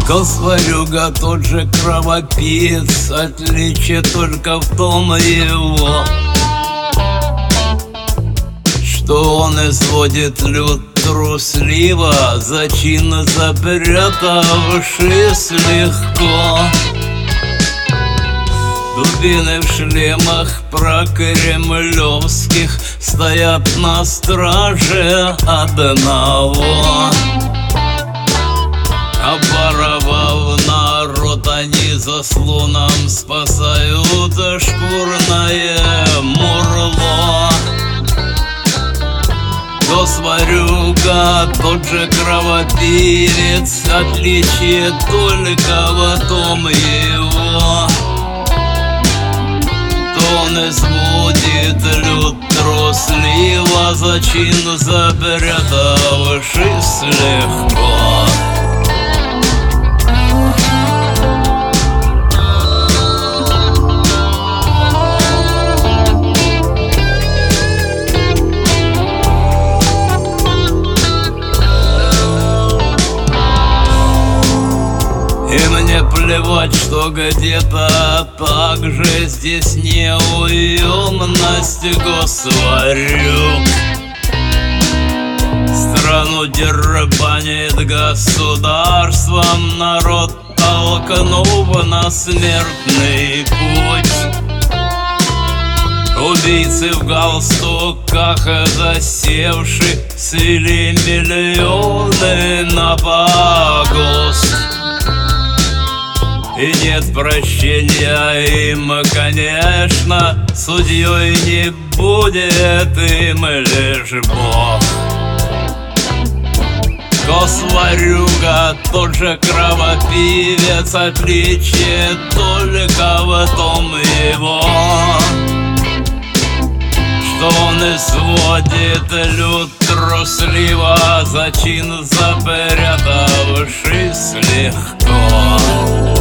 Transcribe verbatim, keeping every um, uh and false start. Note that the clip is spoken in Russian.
Косварюга тот же кровопиец, отличие только в том его, что он изводит люд трусливо, зачин запрятавшись легко. Дубины в шлемах прокремлевских стоят на страже одного. Обворовав народ, они заслоном спасают шкурное мурло. Косварюга тот же кровопивец, отличие только в том его, он изводит люд трусливо, зачин запрятавшись легко. И мне плевать, что где-то так же здесь неуемность Косварюг. Страну дербанит государством, народ толкнув на смертный путь. Убийцы в галстуках засевши слили миллионы на погост. И нет прощения им, конечно, судьей не будет им лишь Бог. Косварюга тот же кровопивец, отличие только в том его, что он изводит люд трусливо, зачин запрятавшись легко.